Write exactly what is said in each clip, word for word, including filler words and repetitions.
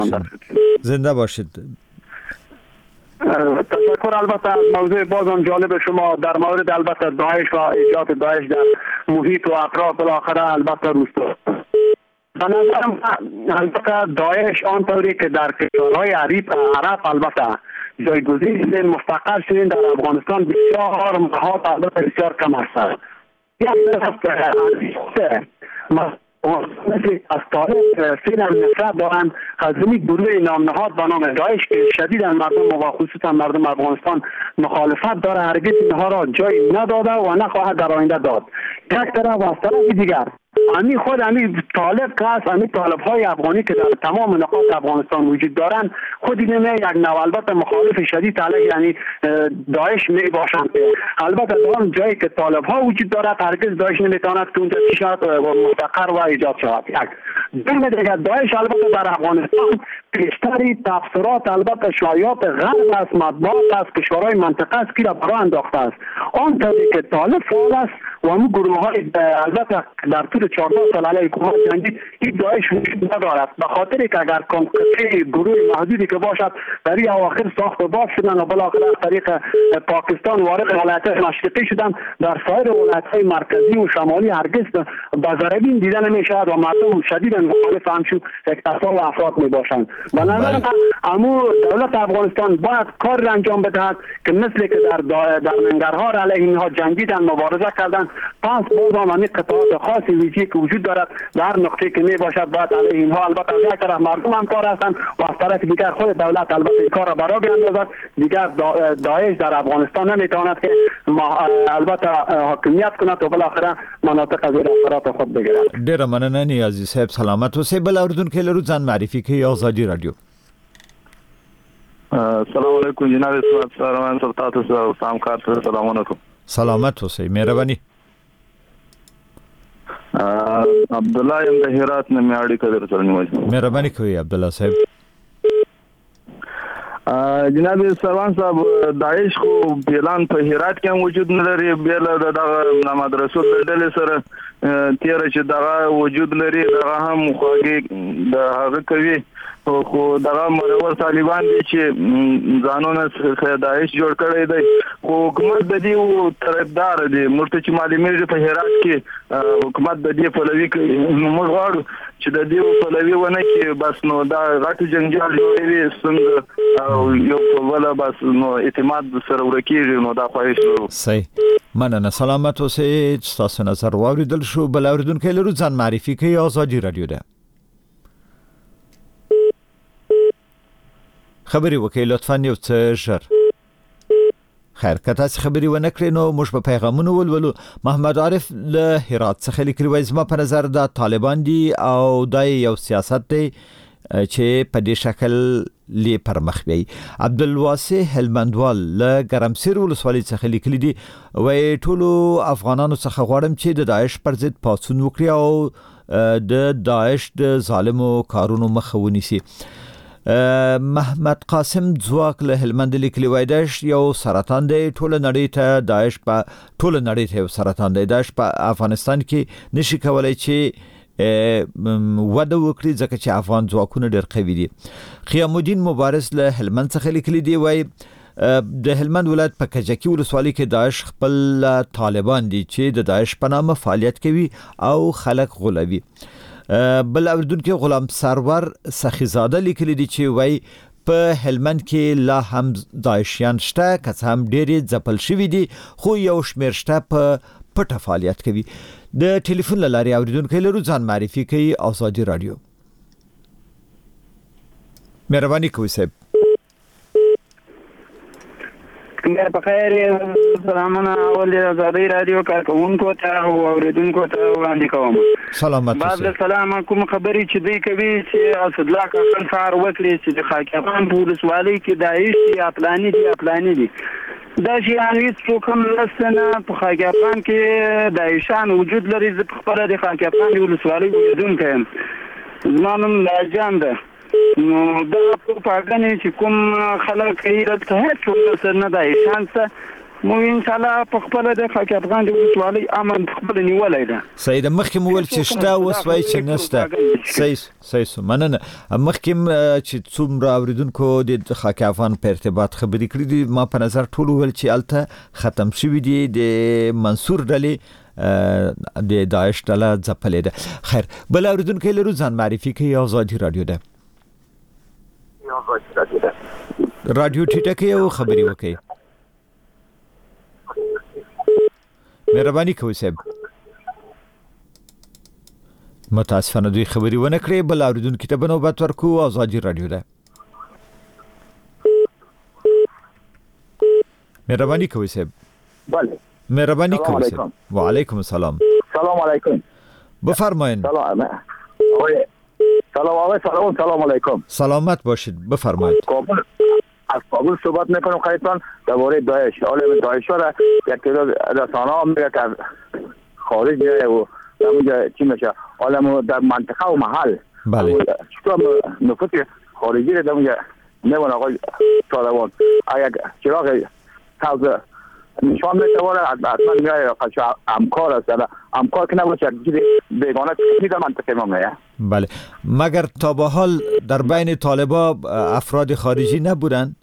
زنده باشید. تشکر. البته از موضوع بازم جالب شما در مورد البته داعش و ایجاد داعش در محیط و اطراف بالاخره البته روستا. به نظرم البته داعش آنطوری که در کشورهای عرب عرب البته جایگزین مستقر شدن در افغانستان بسیار محات البته بسیار کم است. یک طرف مثل از تاریخ فیلم نصرت دارن خزمی گروه نامنهاد به نام داعش که شدیداً مردم و خصوصا مردم افغانستان مخالفت داره، هرگز اینها را جای نداده و نخواهد در آینده داد. یک طرف و از طرف دیگر امی خود امی طالب که هست، امی طالب های افغانی که در تمام نقاط افغانستان وجود دارند، خود اینه یک نوع البته مخالف شدید علیه یعنی داعش می باشند. البته در آن جایی که طالب ها وجود دارد هرگز داعش نمیتواند که اونجا شد و مستقر و ایجاد شود. یک دوم دیگر داعش البته در افغانستان پیشتری تفسیرات البته شایعات غرب است، مطبوعات است، کشورهای منطقه است که را برای انداخته است. آن طوری که طالب فعال است و همون گروه های البته در طول چهارده سال علیه حکومت جنگی این داعش وجود ندارد، به خاطر که اگر کنکتری گروه محدودی که باشد در این اواخر ساخت و باب شدن و بالاخره از طریق پاکستان وارد ولایت مشرقی شدن، در سایر ولایت های مرکزی و شمالی هرگز به ضربین دیده نمی شود و مردم شدیدا مخالف همشون اقتصاد و افراد می باشند. به نظر من امو دولت افغانستان باید کار را انجام بدهد که مثل که در در ننگرهار علیه اینها جنگیدن، مبارزه کردن، پس باز هم قطعات خاصی ویژه‌ای که وجود دارد در نقطه که می باشد باید علیه اینها البته از یک طرف مردم هم کار هستند و از طرف دیگر خود دولت البته این کار را برا بیاندازد. دیگر داعش در افغانستان نمیتواند که البته حاکمیت کند و بالاخره مناطق زیر اثرات خود بگیرد. ډیره مننه نیازی صاحب، سلامت اوسئ. بل اوریدونکو لرو ځان معرفي کوي آزادي رادیو. السلام علیکم جناب اسمت سلام تاسو ته سلام کار سلام علیکم. سلامت اوسئ، مهرباني. عبد الله یم د هرات نه میاړي کړی سره نیوځم. مهرباني کوي عبد الله صاحب. جناب سروان صاحب داعش خو اعلان په هرات کې وجود نه لري، بیل د مدرسو د ډلې سره تیر چې دغه وجود لري دغه هم خوږی د هغه کوي خو دغه مرور طالبان دي چې ځانونه داعش جوړ کړی دی، خو حکومت د دې طرفدار دي. موږ ته چې معلومیږي په هرات کې حکومت د دې پلوي کوي، موږ غواړو چې د دې پلوي ونه کې بس نو دا غټ جنجال جوړوي څنګه او یو په ولا بس نو اعتماد سره ورکیږي، نو دا خواهش لرو. صحیح، مننه. سلامت اوسئ. تاسو نظر واوریدل شو. بل اوریدونکو لرو ځان معرفي کوي آزادي رادیو ده. خبري وکړئ لطفا یو څه ژر. خیر که تاسو خبري ونه کړئ نو موږ په پیغامونو ولولو. محمد عارف له هرات څخه لیکلي وایي زما په نظر دا طالبان دي او دا یو سیاست دی چې په دې شکل لی پر مخ بیاي. عبدالواسع هلمندوال له ګرمسیر ولسوالۍ څخه لیکلي دي وایي ټولو افغانانو څخه غواړم چې د داعش پر ضد پاڅون وکړي او د داعش د ظالمو کارونو مخه ونیسي. محمد قاسم ځواک له هلمند لیکلي وایي داعش یو سرطان دی، ټول نړۍ ته داعش په ټول نړۍ ته یو سرطان دی. داعش په افغانستان کې نشي کولای چې وده وکړي ځکه چې افغان ځواکونه ډېر قوي دي. خیام الدین مبارز له هلمند څخه لیکلي دی وایي د هلمند ولایت په کجکي ولسوالۍ کې داعش خپل طالبان دي چې د داعش په نامه فعالیت کوي او خلک غولوي. بل اوریدونکو غلام سرور سخیزاده لیکلي دي چې وایي په هلمند کې لا هم داعشیان شته، که څه هم ډېرې ځپل شوي دي خو یو شمېر شته په پټه فعالیت کوي. د ټلیفون له لارې اوریدونکو لرو ځان معرفي کوي آزادي رادیو. مهرباني کوئ صاحب. بخیر، سلامونه اول آزادي رادیو کارکونکو ته او اوریدونکو ته وړاندې کوم. سلامت اوسئ. بعد سلام کوم خبرې چې دوی کوي چې اسد الله کاکل فار وکړي چې د خاکیان په ولسوالۍ کې داعش دي اپلانی دي اپلانی دي دا شي هیڅ څوک هم نشته په خاکیان کې داعشان وجود لري. زه په خپله د خاکیان ولسوالۍ اوسېدونکی یم، زما نوم لاجان ده. نو دا پروپاګانې چې کوم خلک کوي دلته هېڅ څوک نشته، نه داعشان شته مو ان شاء الله په خپل د خاک افغان د ولسوالۍ امن خپل نیولای ده. سید مخکې مول چې شته اوس وای چې نشته. صحیح صحیح مننه. مخکې چې څومره اوریدونکو د خاک افغان په ارتباط خبرې کړې دي ما په نظر ټول ول چې الته ختم شوی دی د منصور ډلې د داعش ډله ځپلې ده. خیر بل اوریدونکو لرو ځان معرفي کوي آزادي رادیو ده. آزادي رادیو ده. رادیو ټیټه کوي او خبرې وکړي. مهرباني کوئ صاحب. متاسفانه دوی خبري ونه کړې بل اوریدونکو ته بنوبت ورکو آزادي رادیو ده. مهرباني کوئ صاحب. بله مهرباني کوئ صاحب. و علیکم السلام. سلام علیکم. بفرمایید. سلام سلام علیکم. سلام علیکم. سلامت باشید بفرمایید. کابل از کابل صحبت میکنم خیلیتان درباره داعش. حالا داعش را یک تعداد رسانه ها میگه که خارج میره و در اونجا چی میشه. حالا در منطقه و محل بله چطور نفوذ خارجی را در اونجا میمونه آقای طالبان. اگر چراغ سبز نشان میتوانه حتما میره قشا همکار است. همکار که نباشه یک بیگانه کسی در منطقه ما میره. بله مگر تا به حال در بین طالبا افراد خارجی نبودن؟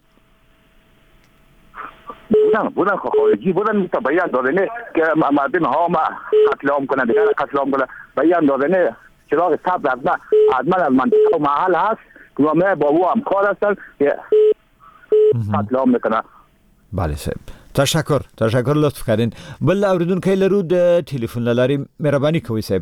بودن بودن خارجی بودن تا بیان داده نه که مردم ها ما قتل عام کنن دیگر قتل عام کنن بیان داده نه چراغ سبز حتما حتما از منطقه و محل هست که ما با او همکار هستن که قتل عام میکنن. بله صاحب تشکر تشکر لطف کردین. بل اوریدونکو لرو د ټلیفون لاري مهرباني کوئ صاحب.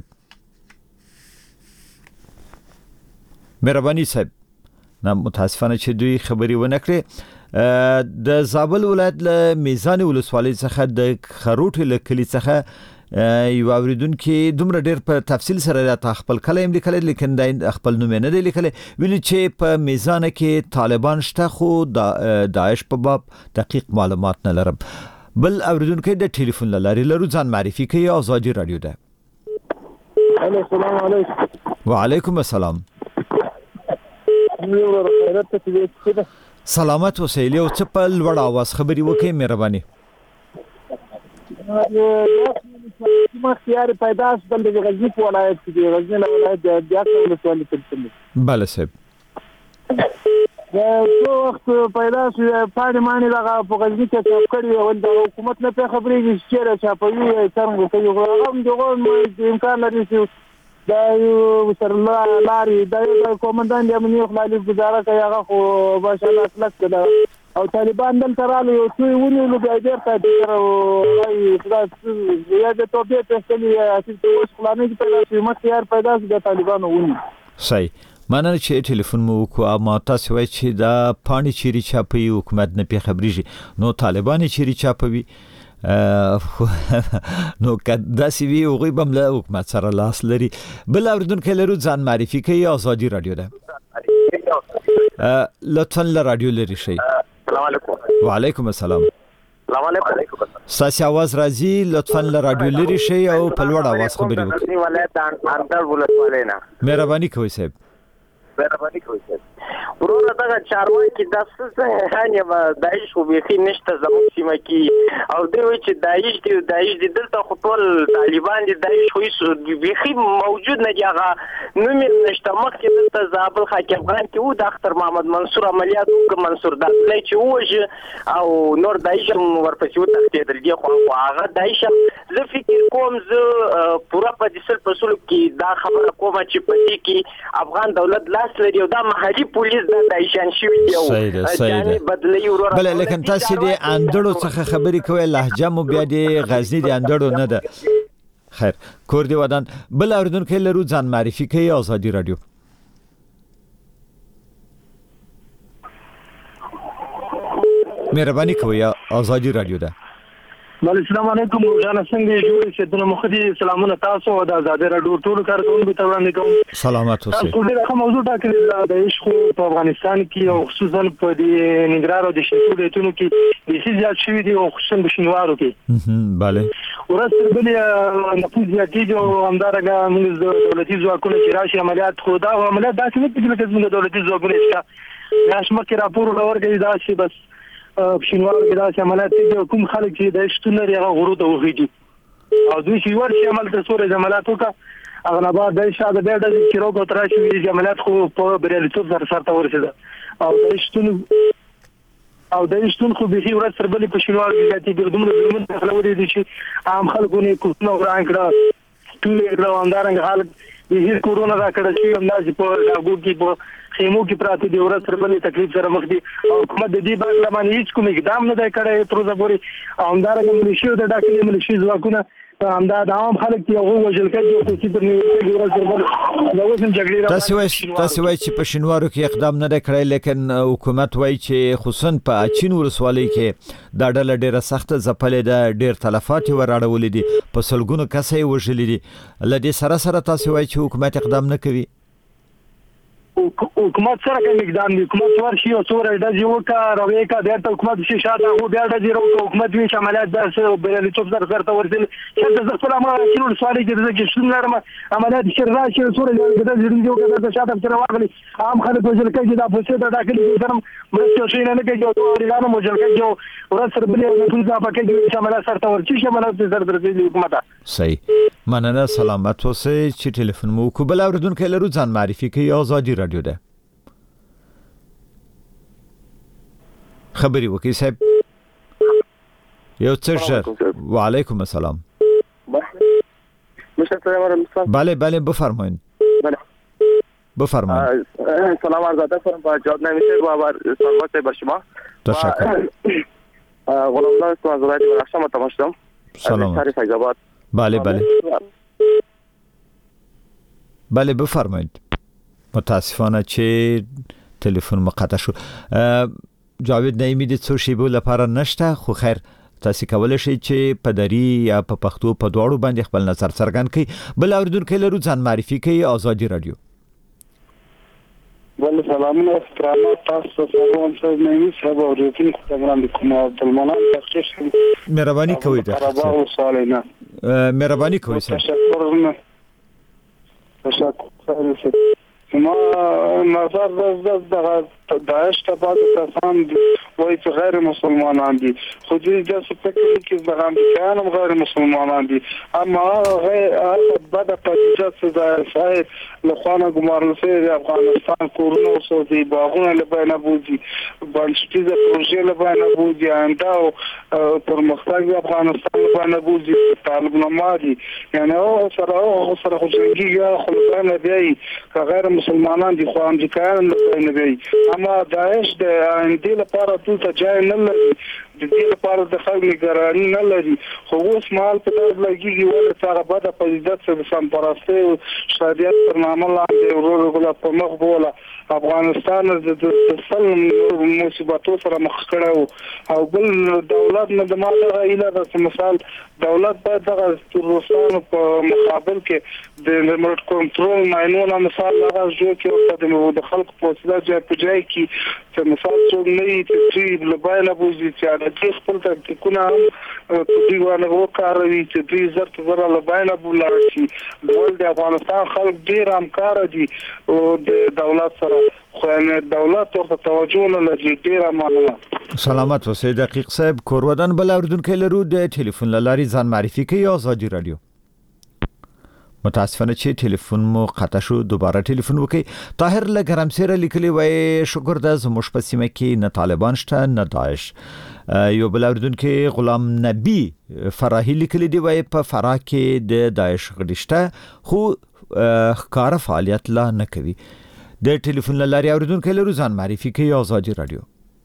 مهرباني صاحب. نه متاسفانه چې دوی خبري ونه کړې. د زابل ولایت له میزان ولسوالۍ څخه د خروټ له کلی څخه یو اوریدونکو دومره ډېر په تفصیل سره د خپل کلیم لیکل لیکن د خپل نوم نه دی لیکل ویل چې په میزان کې طالبان شته خو د داعش په باب دقیق معلومات نه لرم. بل اوریدونکو د ټلیفون لاري لرو ځان معرفي کوي آزادي رادیو ده. السلام علیکم. وعلیکم السلام. سلامت اوسئ. له څه په لوړ आवाज خبري وکړئ مهرباني. ما اختیار پیدا شدل د غزنی په ولایت کې دی. غزنی ولایت د دیاکو ولسوالۍ کې. بله صاحب. دا څو وخت پیدا شو پاڼې مانی لغه په غزنی کې چاپ کړی او د حکومت نه په خبرې چې چاپوي څنګه کوي هم دغه امکان لري چې دا یو سره لاري دا یو کومندان د امنیت خلالي گزاره کوي هغه خو ماشاءالله اصلاح کړه او طالبان دلته راغلي او څو ونیول بیا ډېر ته ډېر او خلاص یا د توبې په ستنې چې اوس خلانه کې پیدا شي مخکې پیدا شي د طالبانو ونی. صحیح. مننه چې ټلیفون مو وکړو ما تاسو وایي چې دا پانی چیرې چاپي حکومت نه پی خبريږي نو طالبان چیرې چاپوي نو کدا سی وی او غیبم له حکومت سره لاس لري. بل اوریدونکو لرو ځان معرفي کوي آزادي رادیو ده. لطفا له رادیو لري شي. السلام علیکم. وعلیکم السلام. السلام علیکم. ساسي आवाज راځي لطفا له رادیو لري شي او په لوړ आवाज خبري وکړئ. ولایت اندر ولسوالۍ نه. مهرباني کوئ صاحب. مهرباني کوئ صاحب. ورور دا چارواکي کې د څه څنګه داعش خو به نشته زموږ سیمه کې او دوی وایي چې داعش دی داعش دی دلته خو ټول طالبان دي داعش خو هیڅ بيخي موجود نه دی هغه نوم نشته. مخکې دلته زابل خاک افغان کې و د اختر محمد منصور عملیات وکړ منصور دلته چې وژه او نور داعش ورپسې وتښتېدل دي خو هغه داعش زه فکر کوم زه پوره په دې په سلوک کې دا خبره کوم چې په دې کې افغان دولت لاس لري او دا محلي پولیس د دایشان شوی دی. صحیح ده صحیح ده. بل لیکن تاسو دې اندړو څخه خبرې کوي لهجه مو بیا دې غزنی دې اندړو نه ده. خیر کور دی ودان. بل اوریدونکو لرو ځان معرفي کوي آزادي رادیو. مهرباني کوي آزادي رادیو ده. بله السلام علیکم جان څنګه جوړ شئ د مخدي سلامونه تاسو او د آزاد رادیو ټول کارکونکو ته وړاندې کوم. سلامات اوسئ. تاسو ډېر ښه موضوع ټاکلې د عشق په افغانستان کې او خصوصا په دې ننګرهار او د شمال ولایتونو کې د سیاسي ځای شوی دی او خصوصا د شینوارو کې. بله. ورته بلې نفوذ زیاتېږي او همدارنګه موږ د دولتي ځواکونو چې راشي عملیات خو دا عملیات داسې نه کېږي چې موږ دولتي ځواکونه چې ناشمه کې راپور ورکړي دا شي بس شینوار کې دا عملیات دي کوم خلک چې د شتون لري هغه غرو ته وخیږي او دوی چې ورشي عمل ته سورې عملیات وکړه هغه نه بعد د شاده بیا د کیرو کو تراشي وی عملیات خو په بریالیتوب سره سره ورسېده او د شتون او د شتون خو به ورځ تر بلې په شینوار کې چې د دومره ظلمونه داخله ودی چې عام خلکو نه کوڅه وران کړه ټول یې رواندارنګ حالت د هیڅ کورونا را کړه چې هم داسې په لاګو کې په خیمو کې پراته دي ورځ تر بلې تکلیف سره مخ دي او حکومت د دې باندې باندې هیڅ کوم اقدام نه دی کړی تر اوسه پورې او همدارنګه ملیشیو د ډاکلي ملیشي ځواکونه همدا د عام خلک چې هغه وژل کېږي او چې پر نیولې ورځ تر بلې دا اوس هم جګړې را تاسو وایي تاسو وایي چې په شینوارو کې اقدام نه دی کړی لیکن حکومت وایي چې خصوصا په اچین ولسوالۍ کې دا ډله ډیره سخته ځپلې ده ډیر تلفات یې وراړولې دي په سلګونو کسې یې وژلي دي له دې سره سره تاسو وایي چې حکومت اقدام نه کوي حکومت سره کوم اقدام دی حکومت ورشي او څوره د یو کا روي کا د حکومت شي شاته هو بیا د زیرو حکومت وی عملیات درسه او بریالیتوب سره سره ورسل چې د خپل ما کینول سوالي کې د شتون لرم عملیات شر راشي څوره د زیرو کا د شاته سره واغلي عام خلک وجل کوي دا پوسه د داخلي سره مرسته شي نه کوي او اړیانو موجل کوي او ورځ سره بلې ټول ځا پکې چې عملیات سره ورچی شي عملیات سره درځي حکومت صحیح مننه سلامت اوسئ چې ټلیفون مو کو بل اوردونکو لرو ځان معرفي کوي آزادي رادیو ده خبري وکي صاحب یو څه ژر وعلیکم السلام بله بله بفرمایید بفرمایید سلام عرض ادب کنم با جواب نمیشه با سلامت بر شما تشکر غلامدار هستم از ولایت بدخشان تماشا سلام شهر فیض آباد بله بله بله بفرمایید متاسفانه چې تلفن مقطع شو جاوید نعیمی د څو شیبو لپاره نشته خو خیر تاسو کولای شئ چې په دری یا په پښتو په دواړو باندې خپل نظر څرګند کړئ بل اوریدونکو لرو ځان معرفي کوي آزادي رادیو بله سلامونه احترامات تاسو سره هم څه نعیمی صاحب اوریدونکو ته وړاندې کوم عبدالمنان تحقیق مهرباني کوئ ترابا سوالینا مهرباني کوئ تشکر تشکر ما نظر دست دست داعش تا بعد کسان وای چې غیر مسلمانان دي خو دې د فکر کې د امریکایانو غیر مسلمانان دي اما غیر بعد پاتې چې د شاید لخوانه ګمارل شوی د افغانستان کورونو او د باغونو له بیان بوزي بنسټیزه پروژې له بیان بوزي انده او پرمختګ د افغانستان له بیان بوزي طالب نمادي یعنی او سره او سره خو څنګه خو بیان دی غیر مسلمانان دي خو امریکایان له بیان دی اما داعش د اندې لپاره ټول ځای نه لري د دې لپاره د خلک نگرانی نه لري خو اوس مال په دغه لګيږي ول څنګه بعد په عزت سره سم پرسته او شریعت پر نامه لاندې ورور غلا په مخ بوله افغانستان د سل مصیبتو سره مخ کړو او بل دولت نه د ماده ایله د مثال دولت باید دغه روسانو په مقابل کې د ریموټ کنټرول ماینونه مثال هغه جوړ کړي د خلکو په وسیله ځای په ځای کې چې مثال څوک نه چې لبایله بوزي چې د خپل تکتیکونه هم په دې باندې وکاروي چې دوی زرت زره لبایله بولاړ شي د افغانستان خلک ډېر همکار دي او د دولت سره خو نه دولت ورته توجه نه لري ډېر مننه سلامت اوسئ دقیق صاحب کورودان بل اوردونکو لرو د ټلیفون لاري ځان معرفي کوي آزادي رادیو متاسفانه چې ټلیفون مو قطع شو دوباره ټلیفون وکړئ طاهر لګرم سره لیکلی وای شکر د زموږ په سیمه کې نه طالبان شته نه داعش یو بل اوردونکو غلام نبی فراهی لیکلی دی وای په فراه کې د داعش غډشته خو ښکار فعالیت لا نه کوي د ټلیفون لاري اوردونکو لرو ځان معرفي کوي آزادي رادیو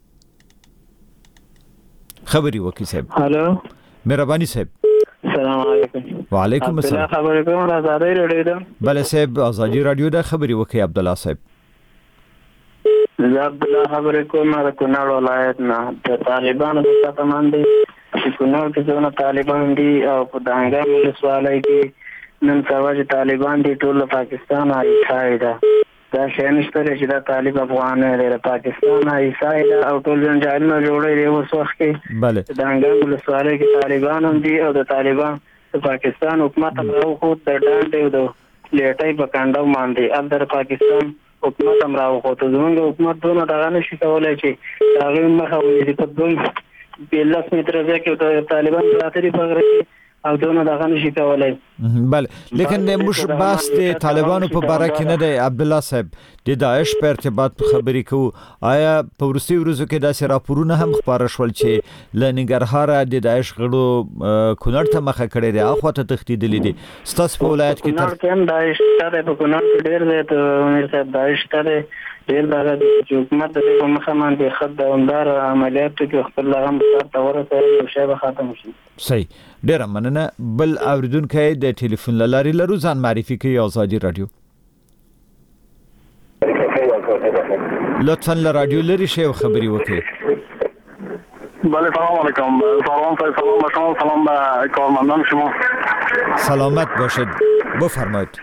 خبري وکي صاحب هالو مهرباني صاحب السلام علیکم وعلیکم السلام خبرې کوم آزادي رادیو ده بله صاحب آزادي رادیو ده خبري وکي عبد الله صاحب زه عبد الله خبرې کوم د کونړ ولایت نه د طالبانو د ساتمان دي چې کونړ کې څونه طالبان دي او په دانګام ولسوالۍ کې نن سبا چې طالبان دي ټول پاکستان عیسای ده دا شین ستاره چې د طالب افغان لري پاکستان عیسای ده او ټول جنجالونه جوړي دی اوس وخت کې بله دانګام ولسوالۍ کې طالبان هم دي او د طالبان د پاکستان حکومت په خو د ډانډ او د لیټای په کاندو باندې اندر پاکستان حکومت هم راوخوته. زمونږ حکومت دونه دغه نشي کولی چې د هغې مخه ونیسي. په دوه لس متره ځای کې طالبان راتلي په غره کې او دونه دغه نشي کولی. بله، لیکن موږ بحث د طالبانو په باره کې نه دی عبد الله صاحب، د داعش په ارتباط خبرې کوو. آیا په وروستیو ورځو کې داسې راپورونه هم خپاره شول چې له ننګرهاره د داعش غړو کونړ ته مخه کړې ده، اخوا ته تښتېدلي دي؟ ستاسو په ولایت کې کونړ کې هم داعش شته دی، په کونړ کې ډېر دی، ته امیر صاحب داعش شته دی ډېر دغه دی چې حکومت د دې په مخه باندې ښه دوامدار عملیاتو کې خپل هغه مسار ته ورسوي او شی به ختم شي. صحیح، ډېره مننه. بل اوریدونکی د ټلیفون له لارې لرو، ځان معرفي کوي. آزادي رادیو، لطفا له رادیو لرې شئ او خبرې وکړئ. بله، سلام علیکم. سلام صاحب، سلام به شما، سلام به کارمندان شما. سلامت باشد، بفرمایید.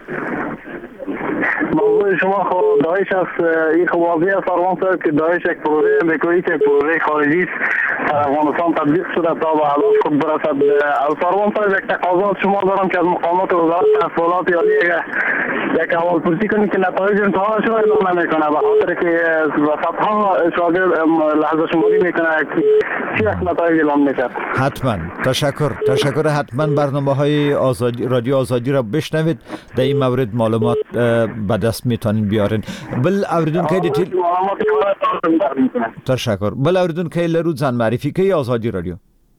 موضوع شما خب داعش است. این خب واضح است سروان صاحب که داعش یک پروژه امریکایی که پروژه خارجی است در افغانستان تطبیق شده تا به هدف خود برسد. سروان صاحب یک تقاضا از شما دارم که از مقامات وزارت تحصیلات عالی یک احوالپرسی کنید که نتایج امتحانش را اعلام نمیکنه، به خاطر که وسطها شاگرد لحظه شماری میکنه چی یک نتایج اعلام میکرد. حتما. تشکر تشکر حتما برنامه های آزادی رادیو آزادی را بشنوید، در این مورد معلومات به دست میتونین بیارین. بل اوریدون که دیتیل تشکر. بل اوریدون که لرو ځان معرفي کوي. آزادی رادیو.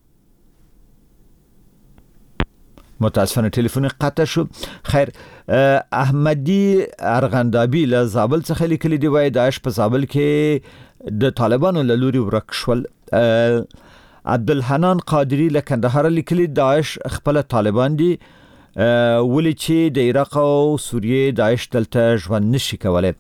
متاسفانه تلفن قطع شو. خیر، احمدی ارغندابی له زابل څخه لیکلي دی، وای داعش په زابل کې د طالبانو له لوري ورک شول. عبدالحنان قادری له کندهار لیکلي داعش خپل طالبان دي، ولی چې د عراق او سوریه داعش دلته ژوند نشي کولای.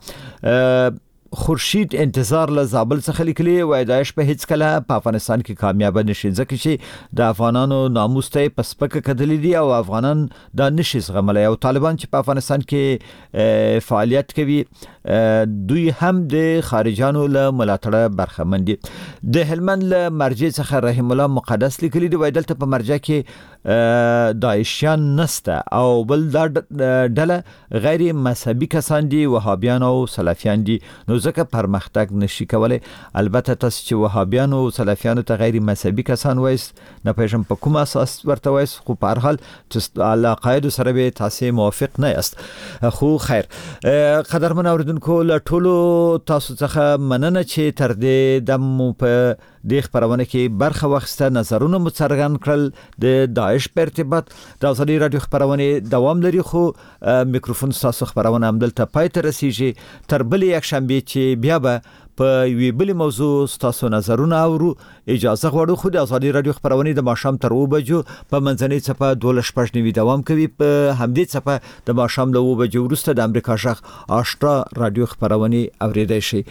خورشید انتظار له زابل څخه لیکلي، وای داعش په هیڅ کله په افغانستان کې کامیاب نشي، ځکه چې د افغانانو ناموس ته په سپکه کتلې دي او افغانان دا نشي زغملای. او طالبان چې په افغانستان کې فعالیت کوي دوی هم د خارجانو له ملاتړه برخمن دي. د هلمند له مرجع څخه رحیم الله مقدس لیکلي دی، وای دلته په مرجع کې داعشیان نسته او بل دا ډله غیر مذهبي کسان دي، وهابیان او سلفیان دي، نو ځکه پرمختګ نشي کولای. البته تاسو چې وهابیان او سلفیان ته غیر مذهبي کسان وایست، نه پېژم په کوم اساس ورته وایست، خو په هر حال چې علاقاید سره به تاسو موافق نه یاست. خو خیر، قدرمن اوریدونکو له ټولو تاسو څخه مننه چې تر دې دمو په د خبرونه کې برخه واخسته، نظرونه مو څرګند کړل. د داعش په ارتباط د آزادي رادیو خبرونه دوام لري، خو میکروفون تاسو خبرونه هم دلته پای ته رسیږي. تر بل یک شنبه چې بیا به په یوې بل موضوع تاسو نظرونه اورو. اجازه غواړو. خو د آزادي رادیو خبرونه د ماښام تر اوه بجو په منځنۍ څپه دولس شپږ نوي دوام کوي. په همدې څپه د ماښام له اوه بجو وروسته د امریکا غږ آشنا رادیو خبرونه اوریدای شي.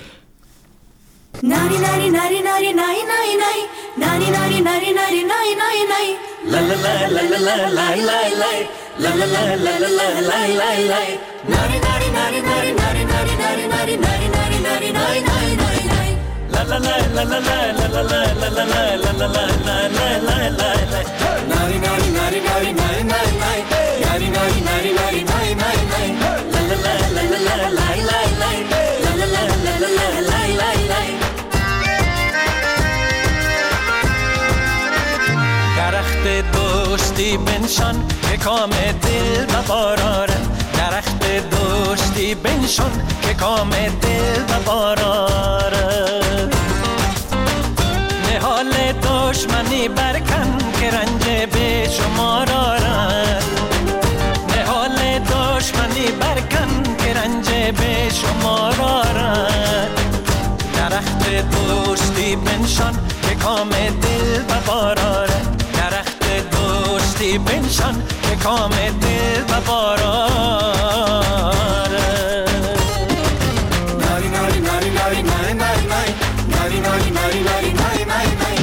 Nari nari nari nari nari nari nari nari nari nari nari nari nari nari la la la la la la la la la la la la la la la la la la nari nari nari nari nari nari nari nari nari nari nari nari nari nari la la la la la la la la la la la la la la la la la la la nari nari nari nari nari nari nari nari nari nari nari nari nari la la la la la la la la la la la la la la la la la درخت دوستی بنشان که کام دل بباراره، درخت دوستی بنشان که کام دل بباراره، نهال دشمنی برکن که رنج به شما دارد، نهال دشمنی برکن که رنج به شما دارد، درخت دوستی بنشان که کام دل بباراره، درخت دوستی بنشان که کام دل بباراره. ناری ناری ناری ناری ناری ناری ناری ناری ناری ناری ناری ناری ناری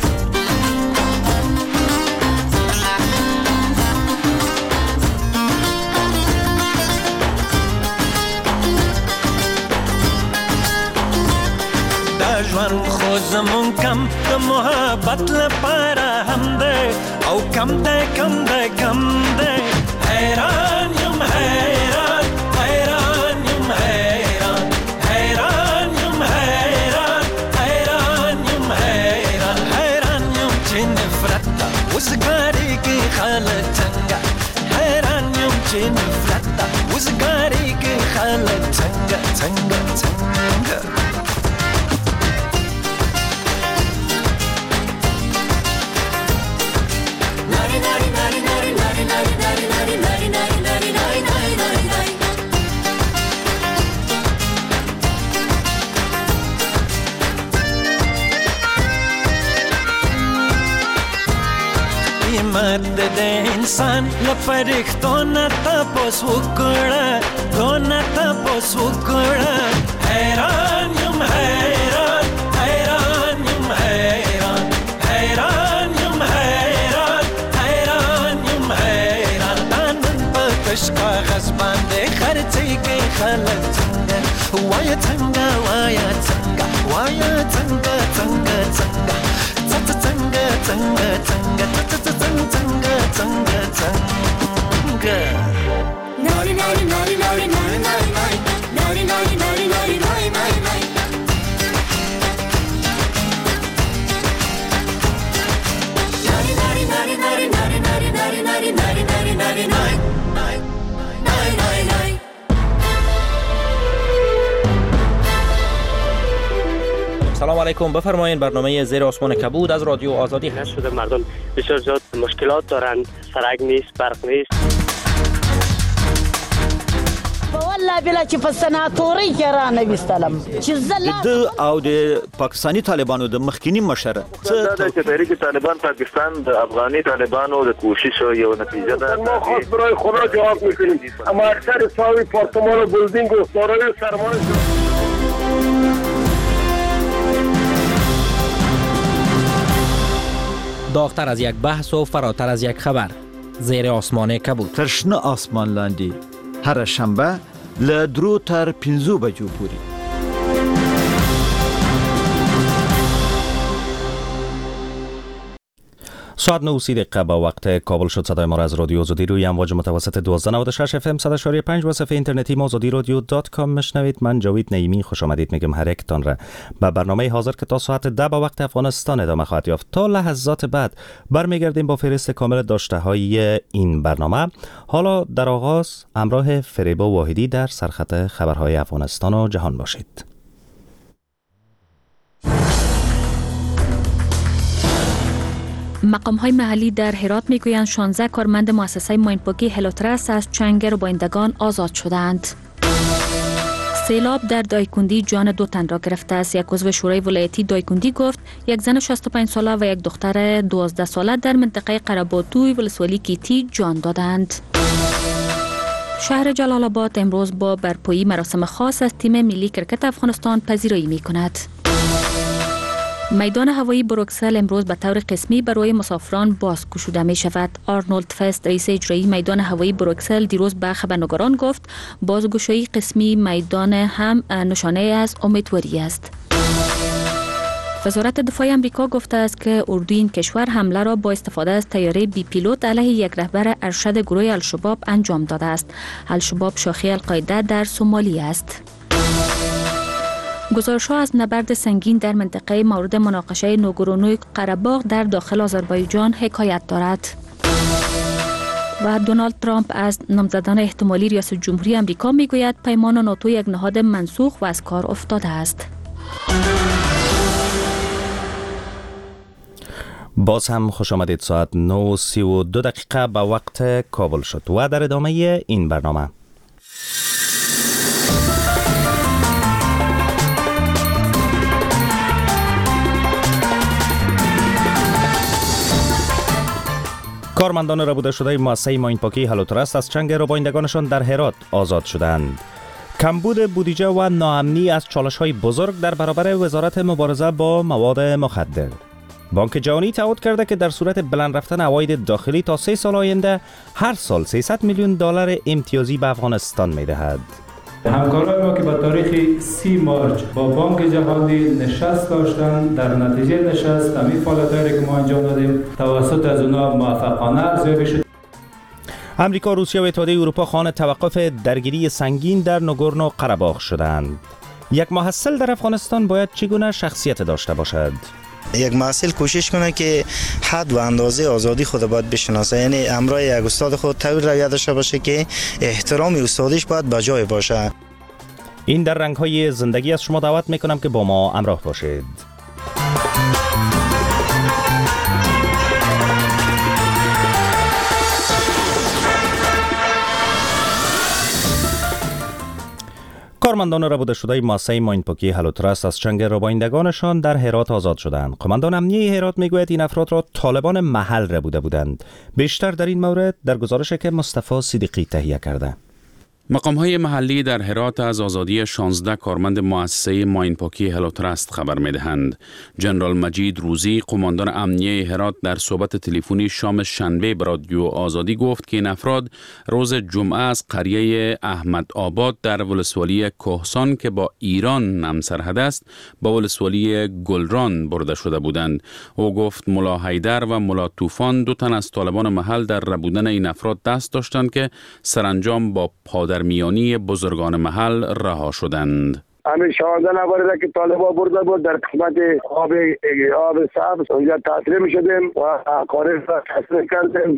دژمن خوزمون کم د محبت لپاره هم ده او کم ده کم ده کم ده حیران یم حیران حیران یم حیران چه نفرت وزگاری که خلق تنگه تنگه تنگه ناری ناری ناری ناری ناری ناری ناری ناری ناری ناری ناری ناری ناری ناری ناری مرد ده انسان لفرختونه تپوس وکړه دونه تپوس وکړه حیران یم حیران حیران یم حیران حیران یم حیران حیران یم حیران نن په کش کاغذ باندې خرڅېږي خلک څنګه وایه څنګه وایه څنګه وایه څنګه څنګه څنګه څنګه څنګه څنګه څنګه Tanga, tanga, tanga. Naughty, naughty, naughty, naughty, naughty, naughty, naughty, naughty, naughty, naughty, naughty, naughty, naughty, naughty. Naughty, naughty, naughty, naughty, naughty, naughty, naughty, naughty, naughty, naughty, naughty, naughty, naughty, naughty, naughty. سلام علیکم. بفرمایید. برنامه زیر آسمان کبود از رادیو آزادی هست. شده مردم بسیار زیاد مشکلات دارن، سرک نیست، برق نیست. والله بلا چې په سناتوري کې را نه وستلم چې زلا د او د پاکستانی طالبانو د مخکینی مشره څه د تحریک طالبان پاکستان د افغاني طالبانو د کوشش یو نتیجه ده. ما خاص برای خدا جواب میکنیم، اما اکثر ساوی پارتمان و بلدینگ و دارای سرمایه داغتر از یک بحث و فراتر از یک خبر. زیر آسمان کبود. ترشنه آسمان لاندی هر شنبه ل درو تر پنځو بجو پوری. ساعت نه و سی دقیقه با وقت کابل شد. صدای ما را از رادیو آزادی روی امواج متوسط دوازده نود و شش اف ام صد و شش و پنج و صفحه اینترنتی ما آزادی رادیو دات کام میشنوید. من جاوید نعیمی خوش آمدید میگم هر یکتان را به برنامه حاضر که تا ساعت ده با وقت افغانستان ادامه خواهد یافت. تا لحظات بعد برمیگردیم با فهرست کامل داشته های این برنامه. حالا در آغاز همراه فریبا واحدی در سرخط خبرهای افغانستان و جهان باشید. مقام‌های محلی در هرات میگویند شانزده کارمند مؤسسه ماینپاکی هلوترست از چنگ ربایندگان آزاد شدند. سیلاب در دایکندی جان دو تن را گرفته است. یک عضو شورای ولایتی دایکندی گفت یک زن شصت و پنج ساله و یک دختر دوازده ساله در منطقه قره‌بادوی ولسوالی کیتی جان دادند. شهر جلال آباد امروز با برپایی مراسم خاص از تیم ملی کرکت افغانستان پذیرایی می‌کند. میدان هوایی بروکسل امروز به طور قسمی برای مسافران باز گشوده می شود. آرنولد فست رئیس اجرایی میدان هوایی بروکسل دیروز به خبرنگاران گفت بازگشایی قسمی میدان هم نشانه از امیدواری است. وزارت دفاع آمریکا گفته است که اردوی این کشور حمله را با استفاده از طیاره بی پیلوت علیه یک رهبر ارشد گروه الشباب انجام داده است. الشباب شاخه القاعده در سومالیه است. گزارش‌ها از نبرد سنگین در منطقه مورد مناقشه نوگورونوی قره‌باغ در داخل آذربایجان حکایت دارد. و دونالد ترامپ از نامزدان احتمالی ریاست جمهوری آمریکا میگوید پیمان ناتو یک نهاد منسوخ و از کار افتاده است. باز هم خوش آمدید. ساعت نه و سی و دو دقیقه به وقت کابل شد و در ادامه این برنامه کارمندان ربوده شده مؤسسه ماینپاکی هلوترست از چنگ ربایندگانشان در هرات آزاد شدند. کمبود بودجه و ناامنی از چالش‌های بزرگ در برابر وزارت مبارزه با مواد مخدر. بانک جهانی تعهد کرده که در صورت بلند رفتن عواید داخلی تا سه سال آینده هر سال سیصد میلیون دلار امتیازی به افغانستان می‌دهد. همکاران ما که به تاریخ سی مارچ با بانک جهانی نشست داشتن، در نتیجه نشست همین فعالیت‌هایی که ما انجام دادیم توسط از اونها موفقانه ارزیابی شد. امریکا، روسیه و اتحادیه اروپا خواهان توقف درگیری سنگین در ناگورنو قره‌باغ شدند. یک محصل در افغانستان باید چگونه شخصیت داشته باشد؟ یک محصل کوشش کنه که حد و اندازه آزادی خود باید بشناسه، یعنی امرای یک استاد خود طور رویه داشته باشه که احترام استادش باید بجای باشه. این در رنگ‌های زندگی از شما دعوت میکنم که با ما همراه باشید. کارمندان ربوده شده مؤسسه ماینپاکی هلوترست از چنگ ربایندگانشان در هرات آزاد شدند. قماندان امنیه هرات میگوید این افراد را طالبان محل ربوده بودند. بیشتر در این مورد در گزارشی که مصطفی صدیقی تهیه کرده. مقام‌های محلی در هرات از آزادی شانزده کارمند مؤسسه ماینپاکی هلوترست خبر می‌دهند. جنرال مجید روزی، قماندان امنیه هرات، در صحبت تلفنی شام شنبه به رادیو آزادی گفت که این افراد روز جمعه از قریه احمد آباد در ولسوالی کهسان که با ایران همسرحد است، با ولسوالی گلران برده شده بودند. او گفت ملا حیدر و ملا طوفان، دو تن از طالبان محل در ربودن این افراد دست داشتند که سرانجام با پادر میانی بزرگان محل رها شدند. همین شانزده نفره که طالبا برده بود در قسمت آب آب سبز اونجا تحصیل می شدیم و کارش را تحصیل کردیم.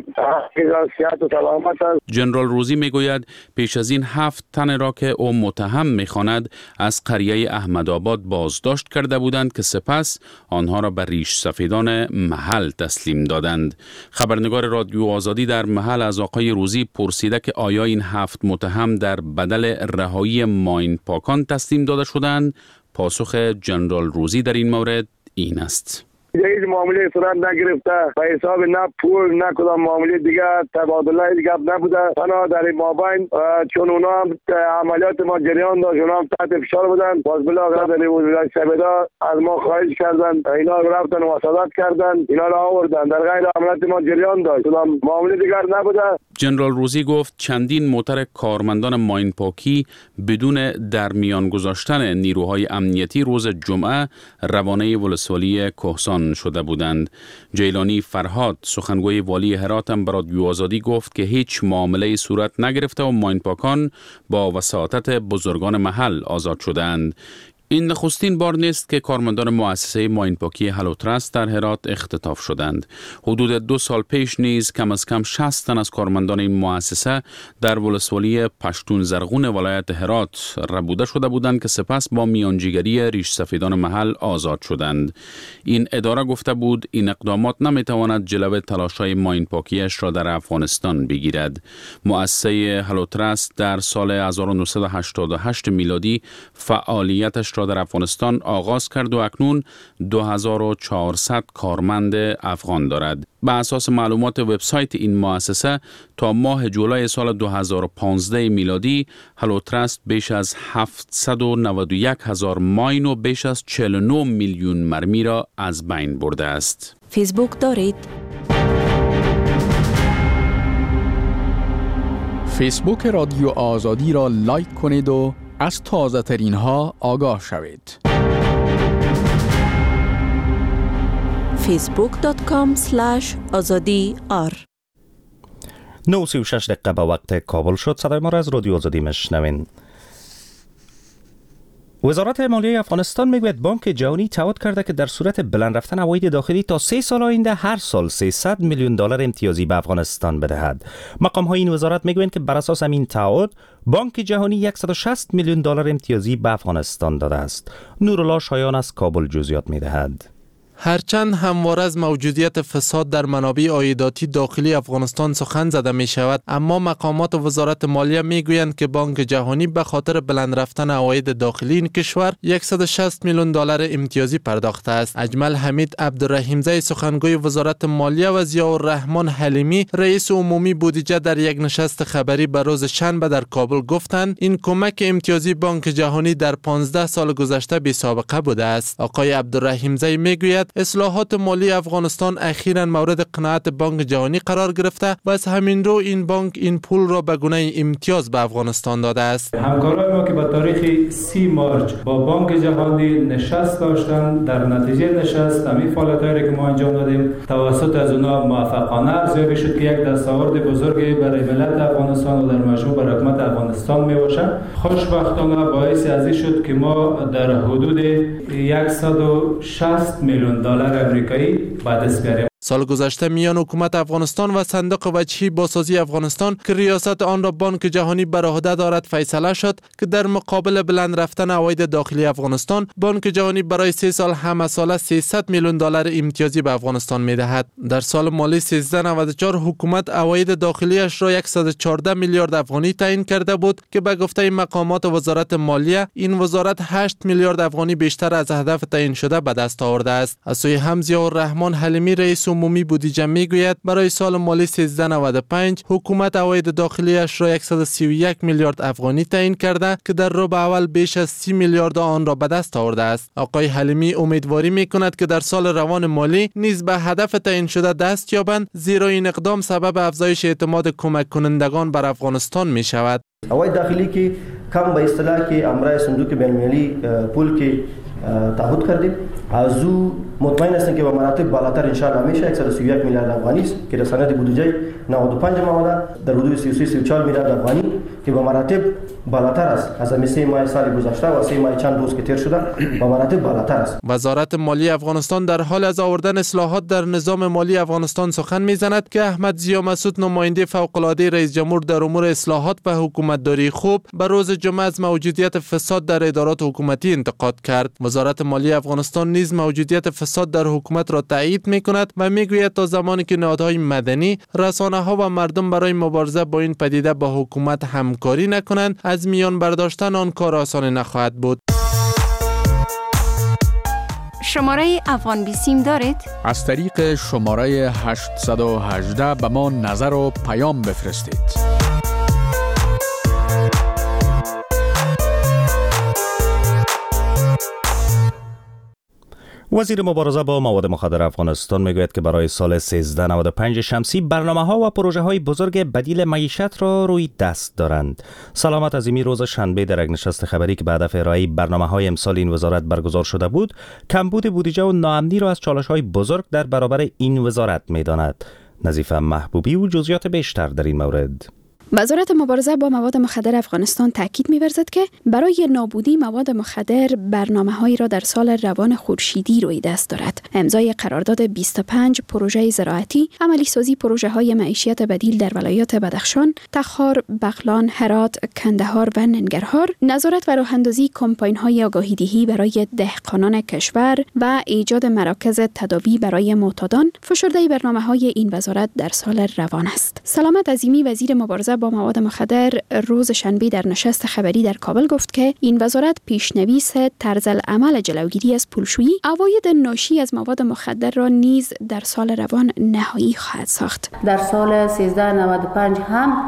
صحت و سلامت است. جنرال روزی می گوید پیش از این هفت تن را که او متهم می خواند از قریه احمد آباد بازداشت کرده بودند که سپس آنها را به ریش سفیدان محل تسلیم دادند. خبرنگار رادیو آزادی در محل از آقای روزی پرسیده که آیا این هفت متهم در بدل رهایی ماینپاکان تسلیم داده شدند؟ پاسخ جنرال روزی در این مورد این است: هیچ معامله صورت نگرفته، به حساب نه پول نه کدام معامله دیگه تبادله دیگه نبوده. تنها در این مابین چون اونا هم عملیات ما جریان داشت، اونا هم تحت فشار بودن، باز بالاخره در وزارت سبدا از ما خواهش کردن، اینا رفتن و وساطت کردن، اینا را آوردن. در غیر عملیات ما جریان داشت، کدام معامله دیگر نبوده. جنرال روزی گفت چندین موتر کارمندان ماینپاکی بدون در میان گذاشتن نیروهای امنیتی روز جمعه روانه ولسوالی کهسان شده بودند. جیلانی فرهاد، سخنگوی والی هرات، هم برای رادیو آزادی گفت که هیچ معامله صورت نگرفته و ماینپاکان با وساطت بزرگان محل آزاد شدند. این نخستین بار نیست که کارمندان مؤسسه ماینپاکی هلوترست در هرات اختطاف شدند. حدود دو سال پیش نیز کم از کم شصت تن از کارمندان این مؤسسه در ولسوالی پشتون زرغون ولایت هرات ربوده شده بودند که سپس با میانجیگری ریش سفیدان محل آزاد شدند. این اداره گفته بود این اقدامات نمیتواند جلوه تلاش‌های ماینپاکیش را در افغانستان بگیرد. مؤسسه هلوترست در سال هزار و نهصد و هشتاد و هشت میلادی فعالیتش را در افغانستان آغاز کرد و اکنون دو هزار و چهارصد کارمند افغان دارد. به اساس معلومات وبسایت این مؤسسه تا ماه جولای سال دو هزار و پانزده میلادی هلوترست بیش از هفتصد و نود و یک هزار ماین و بیش از چهل و نه میلیون مرمی را از بین برده است. فیسبوک دارید؟ فیسبوک رادیو آزادی را لایک کنید و از تازه ترین ها آگاه شوید. فیسبوک دات کام اسلش آزادی آر. نه و سی و شش دقیقه به وقت کابل شد. صدای ما را از رادیو آزادی میشنوین. وزارت مالیه افغانستان میگوید بانک جهانی تعهد کرده که در صورت بلند رفتن عواید داخلی تا سه سال آینده هر سال سیصد میلیون دلار امتیازی به افغانستان بدهد. مقام های این وزارت میگویند که بر اساس همین تعهد بانک جهانی صد و شصت میلیون دلار امتیازی به افغانستان داده است. نورالله شایان از کابل جزئیات میدهد. هرچند همواره از موجودیت فساد در منابع عایداتی داخلی افغانستان سخن زده می شود، اما مقامات وزارت مالیه می گویند که بانک جهانی به خاطر بلند رفتن عواید داخلی این کشور صد و شصت میلیون دلار امتیازی پرداخته است. اجمل حمید عبدالرحیمزی، سخنگوی وزارت مالیه، و ضیاءالرحمن حلیمی، رئیس عمومی بودجه، در یک نشست خبری به روز شنبه در کابل گفتند این کمک امتیازی بانک جهانی در پانزده سال گذشته بی سابقه بوده است. آقای عبدالرحیمزی می گوید اصلاحات مالی افغانستان اخیراً مورد قناعت بانک جهانی قرار گرفته و از همین رو این بانک این پول را به گونه امتیاز به افغانستان داده است. همکارای ما که با تاریخ سی مارچ با بانک جهانی نشست داشتن، در نتیجه نشست همین فعالیتایی که ما انجام دادیم توسط از اونها موفقانه ارزیابی شد که یک دستاورد بزرگی برای ملت افغانستان و در مجموع برای حکومت افغانستان می باشد. خوشبختانه باعث از این شد که ما در حدود صد و شصت میلیون میلیون دلار آمریکایی به دست بیاریم. سال گذشته میان حکومت افغانستان و صندوق وجهی بازسازی افغانستان که ریاست آن را بانک جهانی بر عهده دارد فیصله شد که در مقابل بلند رفتن عواید داخلی افغانستان بانک جهانی برای سه سال همه ساله سیصد میلیون دلار امتیازی به افغانستان میدهد. در سال مالی سیزده نود و چهار حکومت عواید داخلیش را صد و چهارده میلیارد افغانی تعیین کرده بود که به گفته مقامات وزارت مالیه این وزارت هشت میلیارد افغانی بیشتر از هدف تعیین شده به دست آورده است. از سوی هم ضیاءالرحمن حلیمی رئیس عمومی بودجه میگوید برای سال مالی سیزده نود و پنج حکومت عواید داخلیش را صد و سی و یک میلیارد افغانی تعیین کرده که در ربع اول بیش از سی میلیارد آن را به دست آورده است. آقای حلیمی امیدواری میکند که در سال روان مالی نیز به هدف تعیین شده دست یابند، زیرا این اقدام سبب افزایش اعتماد کمک کنندگان بر افغانستان می شود. عواید داخلی که کم به اصطلاح که امرای صندوق بین‌المللی پول که تعهد کردیم از او مطمئن هستیم که به مراتب بالاتر ان شاء الله میشه صد و سی و یک میلیارد افغانی است که در سند بودجه نود و پنج آمده در حدود سی و سه سی و چهار میلیارد افغانی که به مراتب بالاتر است از همین سه ماه سال گذشته و سه ماه چند روز که تیر شده به مراتب بالاتر است. وزارت مالی افغانستان در حال از آوردن اصلاحات در نظام مالی افغانستان سخن میزند که احمد ضیا مسعود نماینده فوق العاده رئیس جمهور در امور اصلاحات و حکومتداری خوب به روز جمعه از موجودیت فساد در ادارات حکومتی انتقاد کرد. وزارت مالی افغانستان نیز موجودیت فساد در حکومت را تایید میکند و میگوید تا زمانی که نهادهای مدنی، رسانه‌ها و مردم برای مبارزه با این پدیده با حکومت همکاری نکنند از میان برداشتن آن کار آسان نخواهد بود. شماره افغان بیسیم دارید؟ از طریق شماره هشتصد و هجده به ما نظر و پیام بفرستید. وزیر مبارزه با مواد مخدر افغانستان میگوید که برای سال سیزده نود و پنج شمسی برنامه‌ها و پروژه‌های بزرگ بدیل معیشت را روی دست دارند. سلامت عظیمی روز شنبه در یک نشست خبری که به هدف ارائه برنامه‌های امسال این وزارت برگزار شده بود، کمبود بودجه و ناامنی را از چالش‌های بزرگ در برابر این وزارت می‌داند. نظیفه محبوبی و جزئیات بیشتر در این مورد. وزارت مبارزه با مواد مخدر افغانستان تاکید می‌ورزد که برای نابودی مواد مخدر برنامه‌هایی را در سال روان خورشیدی روی دست دارد. امضای قرارداد بیست و پنج پروژه زراعتی، عملی سازی پروژه‌های معیشت بدیل در ولایات بدخشان، تخار، بغلان، هرات، کندهار و ننگرهار، نظارت و راه‌اندازی کمپاین‌های آگاهی‌دهی برای دهقانان کشور و ایجاد مراکز تداوی برای معتادان، فشرده برنامه‌های این وزارت در سال روان است. سلامت عظیمی وزیر مبارزه با مواد مخدر روز شنبه در نشست خبری در کابل گفت که این وزارت پیشنویس طرز العمل جلوگیری از پولشویی، عواید ناشی از مواد مخدر را نیز در سال روان نهایی خواهد ساخت. در سال سیزده نود و پنج هم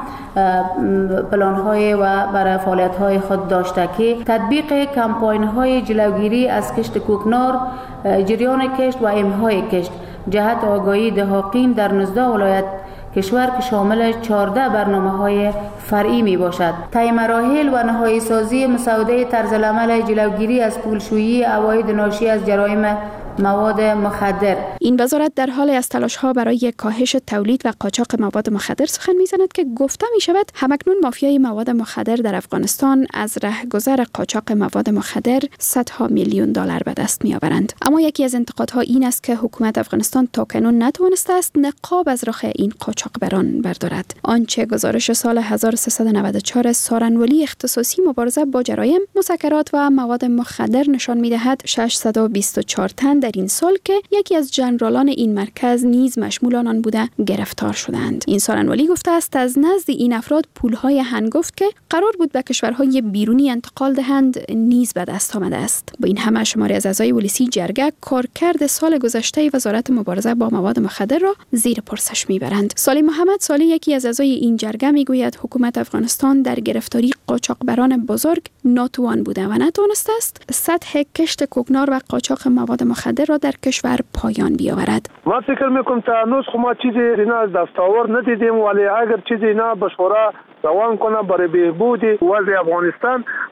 پلان‌های و برای فعالیت‌های خود داشته که تطبیق کمپاین‌های جلوگیری از کشت کوکنار، جریان کشت و ایمهای کشت، جهت آگاهی دهقان در نوزده ولایت کشور که شامل چهارده برنامه‌های فرعی می باشد. طی مراحل و نهایی سازی مسوده طرز العمل جلوگیری از پولشویی عواید ناشی از جرایم مواد مخدر. این وزارت در حال از تلاش‌ها برای کاهش تولید و قاچاق مواد مخدر سخن می‌زند که گفته می‌شود همکنون مافیای مواد مخدر در افغانستان از رهگذر قاچاق مواد مخدر صدها میلیون دلار به دست می‌آورند. اما یکی از انتقادها این است که حکومت افغانستان تاکنون نتوانسته است نقاب از رخ این قاچاقبران بردارد. آنچه گزارش سال هزار و سیصد و نود و چهار سارنولی اختصاصی مبارزه با جرایم، مسکرات و مواد مخدر نشان می‌دهد ششصد و بیست و چهار تن در این سال که یکی از جنرالان این مرکز نیز مشمول آن بوده گرفتار شدند. این سارنولی گفته است از نزد این افراد پولهای هنگفت که قرار بود به کشورهای بیرونی انتقال دهند نیز به دست آمده است. با این همه شماری از اعضای پلیسی جرگه کارکرد سال گذشته وزارت مبارزه با مواد مخدر را زیر پرسش میبرند. سالی محمد سالی یکی از اعضای این جرگه میگوید حکومت افغانستان در گرفتاری قاچاقبران بزرگ ناتوان بوده و نتوانسته است سطح کشت کوکنار و قاچاق مواد مخدر را در کشور پایان بیاورد. ما فکر میکنم تا هنوز خو ما چیزی اینا دستاورد ندیدیم، ولی اگر چیزی اینا به شورا روان کنه برای بهبود وضع افغانستان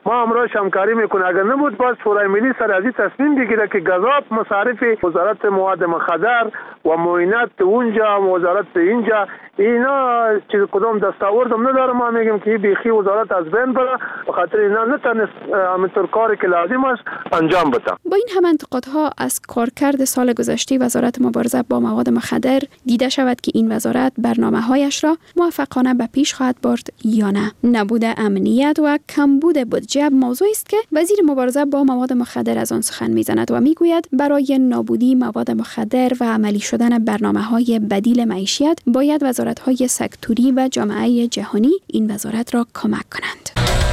ما امروز همکاری میکنه. اگر نبود باز شورای ملی سر از این تصمیم بگیره که گزاف مصارف وزارت مواد مخدر و معاینات اونجا و وزارت اینجا اینا چیز کدام دستاوردم نداره. ما میگیم که بیخی وزارت از بین بره، بخاطر اینا نتونست همینطور کاری که لازم است انجام بده. با این همه انتقادها از کارکرد سال گذشته وزارت مبارزه با مواد مخدر دیده شود که این وزارت برنامه‌هایش را موفقانه به پیش خواهد برد یا نه. نبود امنیت و کمبود بودجه موضوعی است که وزیر مبارزه با مواد مخدر از آن سخن میزند و میگوید برای نابودی مواد مخدر و عملی شدن برنامه‌های بدیل معیشت باید وزارت‌های سکتوری و جامعه جهانی این وزارت را کمک کنند.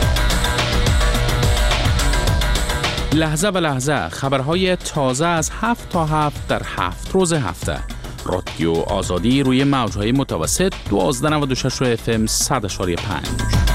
لحظه به لحظه خبرهای تازه از هفت تا هفت در هفت روز هفته. رادیو آزادی روی موجهای متوسط دوازده نود و شش اف ام صد و پنج.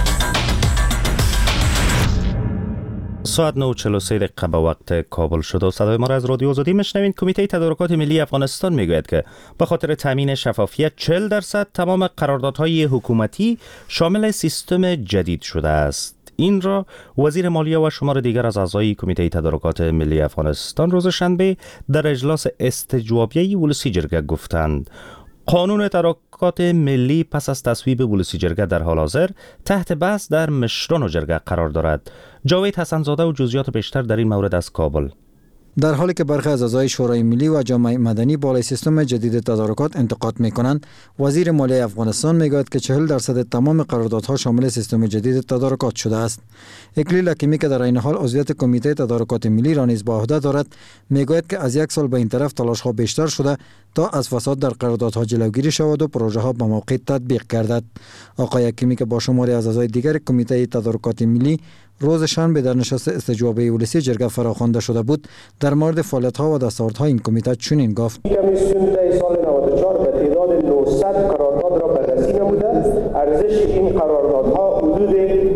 ساعت نه و چهل و سه دقیقه به وقت کابل شد و صدای ما را از رادیو آزادی میشنوید. کمیته تدارکات ملی افغانستان میگوید که به خاطر تامین شفافیت چهل درصد تمام قراردادهای حکومتی شامل سیستم جدید شده است. این را وزیر مالیه و شمار دیگر از اعضای کمیته تدارکات ملی افغانستان روز شنبه در اجلاس استجوابیه ولسی جرگه گفتند. قانون تدارکات ملی پس از تصویب ولسی جرگه در حال حاضر تحت بحث در مشران جرگه قرار دارد. جاوید حسن‌زاده و جزئیات بیشتر در این مورد از کابل. در حالی که برخی از اعضای شورای ملی و جامعه مدنی بالای سیستم جدید تدارکات انتقاد می‌کنند، وزیر مالیه افغانستان میگوید که چهل درصد تمام قراردادها شامل سیستم جدید تدارکات شده است. اکلیل حکیمی که در این حال عضویت کمیته تدارکات ملی را نیز به عهده دارد، میگوید که از یک سال به این طرف تلاش‌ها بیشتر شده تا از فساد در قراردادها جلوگیری شود و پروژه‌ها به موقع تطبیق گردد. آقای حکیمی که با شماری از اعضای دیگر کمیته تدارکات ملی روز شنبه در نشست استجوابی ولسی جرگه فراخوانده شده بود، در مورد فعالیت‌ها و دستاوردها این کمیته چنین گفت: کمیسیون در سال نود و چهار به تعداد نهصد قرارداد را بررسی نموده. ارزش این قراردادها حدود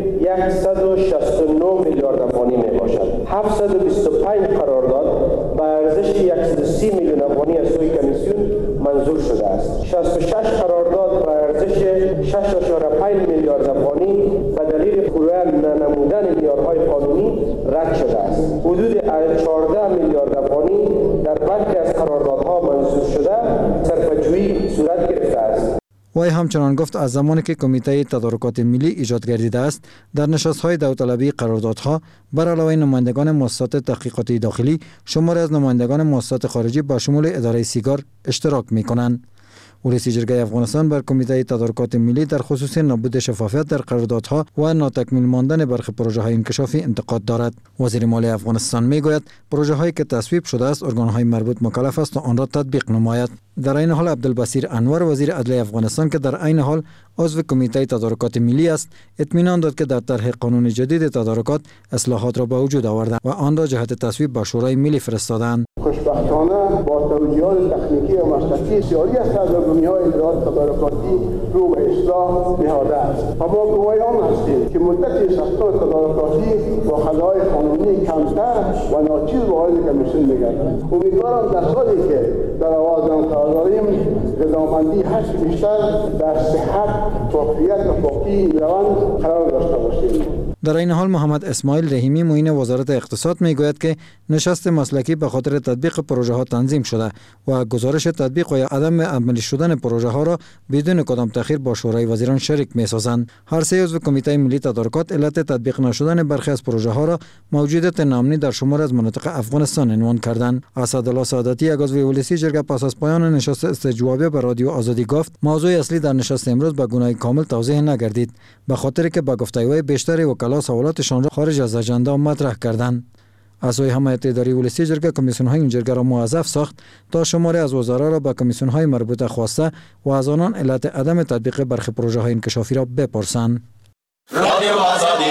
صد و شصت و نه میلیارد افغانی می باشد. هفتصد و بیست و پنج قرارداد به ارزش صد و سی میلیون افغانی از سوی کمیسیون منظور شده است. شصت و شش قرارداد به ارزش شش و پنج میلیارد افغانی به دلیل پوره ننمودن معیارهای قانونی رد شده است. حدود چهارده میلیارد افغانی در برخی از قراردادها منظور شده صرفه‌جویی صورت گرفته است. وی همچنان گفت از زمانی که کمیته تدارکات ملی ایجاد گردیده است، در نشست‌های داوطلبی قراردادها بر علاوه نمایندگان مؤسسات تحقیقاتی داخلی، شماری از نمایندگان مؤسسات خارجی با شمول اداره سیگار اشتراک می‌کنند. ولسی جرگه افغانستان بر کمیته تدارکات ملی در خصوص نبود شفافیت در قراردادها و ناتکمیل ماندن برخی پروژه‌های انکشافی انتقاد دارد. وزیر مالیه افغانستان میگوید پروژه‌هایی که تصویب شده است ارگان‌های مربوط مکلف است تا آن را تطبیق نماید. در این حال عبدالبصیر انور وزیر عدلیه افغانستان که در این حال عضو کمیته تدارکات ملی است، اطمینان داد که در طرح قانون جدید تدارکات اصلاحات را به وجود آورده و آن را جهت تصویب به شورای ملی فرستادند. خوشبختانه با توجیهات تکنیکی و مسلکی بسیاری از سرگرمی‌های اجرات تدارکاتی رو به اصلاح نهاده است و ما گواهی آن هستیم که مدت ساختار تدارکاتی با خطاهای قانونی کمتر و ناچیز وارد کمیسیون می‌گردد. امیدوارم در سالی که در آغاز قرار داریم رضامندی هست بیشتر در صحت، کیفیت و پاکی روان قرار داشته باشیم. در این حال محمد اسماعیل رحیمی معین وزارت اقتصاد میگوید که نشست مسلکی به خاطر تطبیق پروژه ها تنظیم شده و گزارش تطبیق و یا عدم عملی شدن پروژه ها را بدون کدام تأخیر با شورای وزیران شریک میسازند. هر سه عضو کمیته ملی تدارکات علت تطبیق نشدن برخی از پروژه ها را موجودیت نامنی در شمار از مناطق افغانستان عنوان کردند. اسدالله سعادتی یک عضو ولسی جرگه پس از پایان نشست استجوابی به رادیو آزادی گفت موضوع اصلی در نشست امروز به گونه‌ای کامل توضیح نگردید، به خاطر که با گفته های بیشتری وکلا سوالاتشان را خارج از اجندا مطرح کردند. اعضای حمایت اداری ولسی جرگه کمیسیون های این جرگه را موظف ساخت تا شماری از وزرا را به کمیسیون های مربوطه خواسته و از آنان علت عدم تطبیق برخی پروژه های انکشافی را بپرسند. رادیو آزادی.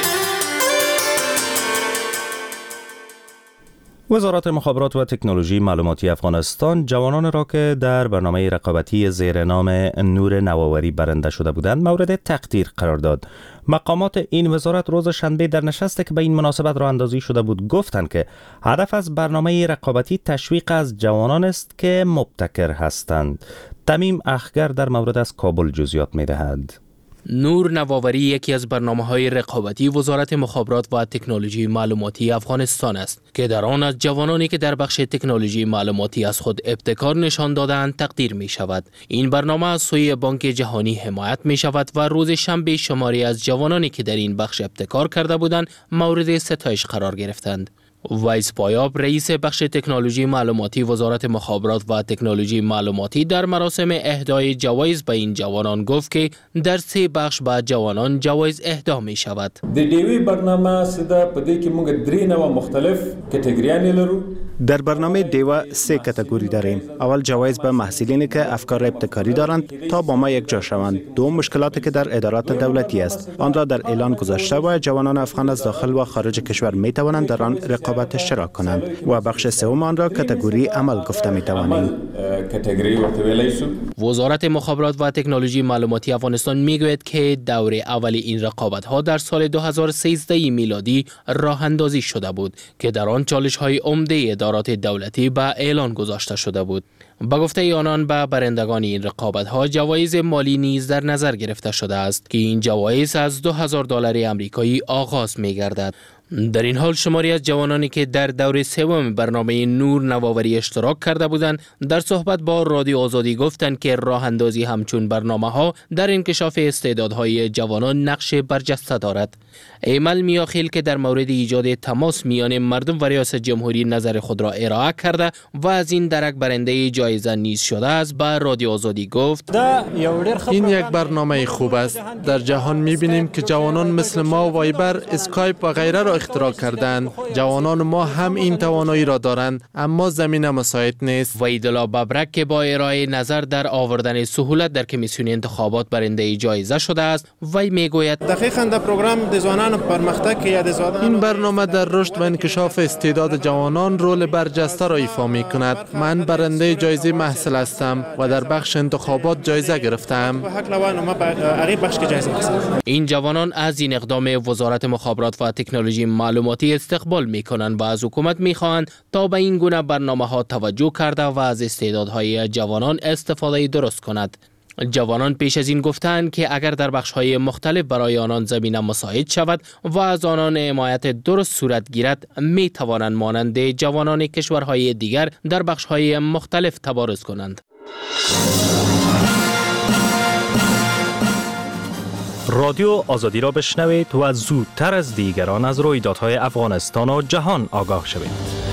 وزارت مخابرات و تکنولوژی معلوماتی افغانستان جوانان را که در برنامه رقابتی زیر نام نور نوآوری برنده شده بودند مورد تقدیر قرار داد. مقامات این وزارت روز شنبه در نشستی که به این مناسبت راه اندازی شده بود گفتند که هدف از برنامه رقابتی تشویق از جوانان است که مبتکر هستند. تمیم اخگر در مورد از کابل جزئیات می‌دهد. نور نوآوری یکی از برنامه‌های رقابتی وزارت مخابرات و تکنولوژی معلوماتی افغانستان است که در آن از جوانانی که در بخش تکنولوژی معلوماتی از خود ابتکار نشان دادند تقدیر می شود. این برنامه از سوی بانک جهانی حمایت می شود و روز شنبه شماری از جوانانی که در این بخش ابتکار کرده بودند مورد ستایش قرار گرفتند. وایس پایاب رئیس بخش تکنولوژی معلوماتی وزارت مخابرات و تکنولوژی معلوماتی در مراسم اهدای جوایز به این جوانان گفت که در سه بخش به جوانان جوایز اهدا می شود. د دیوی برنامه سده پدې کې موږ درې نوع مختلف کټګریانې لرو. در برنامه دیوا سه کاتگوری داریم. اول جوایز به محصلینی که افکار ابتکاری دارند تا با ما یک جا شوند. دوم مشکلاتی که در ادارات دولتی است. آن را در اعلان گذاشته و جوانان افغان از داخل و خارج کشور می توانند در آن رقابت اشتراک کنند. و بخش سوم آن را کاتگوری عمل گفته می توانیم. وزارت مخابرات و تکنولوژی معلوماتی افغانستان می گوید که دور اول این رقابت ها در سال دو هزار و سیزده میلادی راه اندازی شده بود که در آن چالش های عمده ادارات دولتی به اعلان گذاشته شده بود. با گفته آنان به برندگان این رقابت ها جوایز مالی نیز در نظر گرفته شده است که این جوایز از دو هزار دلار آمریکایی آغاز می گردد. در این حال شماری از جوانانی که در دور سوم برنامه نور نوآوری اشتراک کرده بودند در صحبت با رادیو آزادی گفتند که راه اندازی همچون برنامه ها در انکشاف استعدادهای جوانان نقش برجسته دارد. ایمل میاخیل که در مورد ایجاد تماس میان مردم و ریاست جمهوری نظر خود را ارائه کرده و از این درک برنده جایزه نیز شده است به رادیو آزادی گفت این یک برنامه خوب است. در جهان میبینیم که جوانان مثل ما وایبر، اسکایپ و غیره را اختراع کردند. جوانان ما هم این توانایی را دارند اما زمینه مساعد نیست. وحیدالله ببرک که با ارائه نظر در آوردن سهولت در کمیسیون انتخابات برنده جایزه شده است وی میگوید دقیقاً در پروگرام دزوانان پرمختک یاد زدن این برنامه در رشد و انکشاف استعداد جوانان رول برجسته را ایفا می کند. من برنده جایزه محصل هستم و در بخش انتخابات جایزه گرفتم. این جوانان از این اقدام وزارت مخابرات و تکنولوژی معلوماتی استقبال می کنند و از حکومت می خواهند تا به این گونه برنامه ها توجه کرده و از استعدادهای جوانان استفاده درست کند. جوانان پیش از این گفتند که اگر در بخش‌های مختلف برای آنان زمینه مساعد شود و از آنان حمایت درست صورت گیرد می توانند مانند جوانان کشورهای دیگر در بخش‌های مختلف تبارز کنند. رادیو آزادی را بشنوید و زودتر از دیگران از رویدادهای افغانستان و جهان آگاه شوید.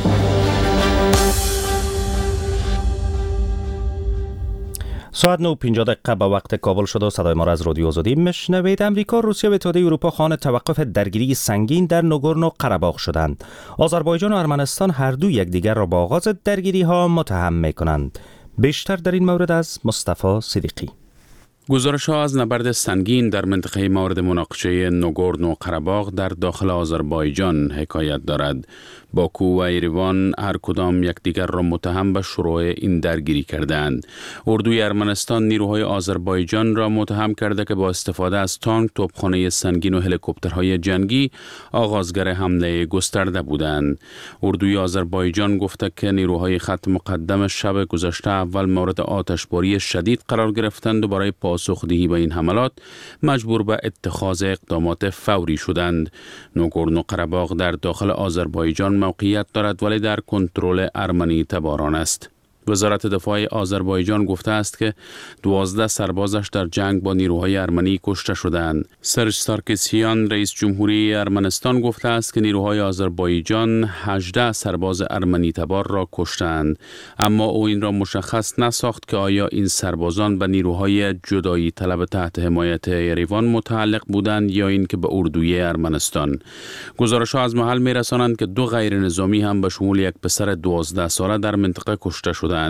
ساعت نه و پنجاه دقیقه به وقت کابل شده و صدای ما را از رادیو آزادی میشنوید. امریکا، روسیه و اتحادیه اروپا خواهان توقف درگیری سنگین در ناگورنو قره‌باغ شدند. آذربایجان و ارمنستان هر دو یکدیگر را با آغاز درگیری ها متهم میکنند. بیشتر در این مورد از مصطفی صدیقی. گزارش ها از نبرد سنگین در منطقه مورد مناقشه ناگورنو قره‌باغ در داخل آذربایجان حکایت دارد. باکو و ایروان هر کدام یکدیگر را متهم به شروع این درگیری کردند. اردوی ارمنستان نیروهای آذربایجان را متهم کرده که با استفاده از تانک، توپخانه سنگین و هلیکوپترهای جنگی آغازگر حمله گسترده بودند. اردوی آذربایجان گفته که نیروهای خط مقدم شب گذشته اول مورد آتشباری شدید قرار گرفتند و برای پاسخدهی به این حملات مجبور به اتخاذ اقدامات فوری شدند. ناگورنو قره‌باغ در داخل آذربایجان موقعیت دارد ولی در کنترل ارمنی تباران است. وزارت دفاع آذربایجان گفته است که دوازده سربازش در جنگ با نیروهای ارمنی کشته شدند. سرژ سارکسیان رئیس جمهوری ارمنستان گفته است که نیروهای آذربایجان هجده سرباز ارمنی تبار را کشتند، اما او این را مشخص نساخت که آیا این سربازان به نیروهای جدایی طلب تحت حمایت ایروان متعلق بودند یا اینکه به اردوی ارمنستان. گزارش‌ها از محل می‌رسانند که دو غیر نظامی هم به شمول یک پسر دوازده ساله در منطقه کشته شدند.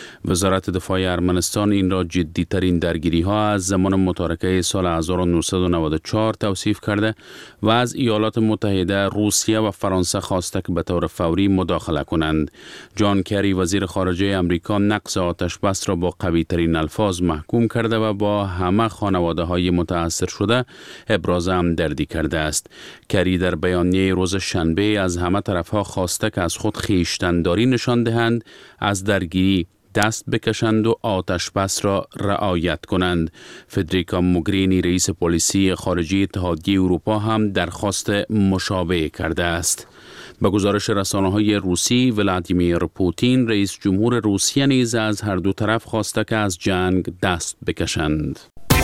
وزارت دفاع ارمنستان این را جدی‌ترین درگیری‌ها از زمان متارکه سال هزار و نهصد و نود و چهار توصیف کرده و از ایالات متحده، روسیه و فرانسه خواسته که به طور فوری مداخله کنند. جان کری وزیر خارجه امریکا نقض آتش بس را با قوی‌ترین الفاظ محکوم کرده و با همه خانواده‌های متاثر شده ابراز همدردی کرده است. کری در بیانیه روز شنبه از همه طرف‌ها خواسته که از خود خویشتن‌داری نشان دهند، از درگیری دست بکشند و آتش بس را رعایت کنند. فدریکا موگرینی رئیس پلیسی خارجی اتحادیه اروپا هم درخواست مشابه کرده است. به گزارش رسانه‌های روسی، ولادیمیر پوتین رئیس جمهور روسیه نیز از هر دو طرف خواسته که از جنگ دست بکشند.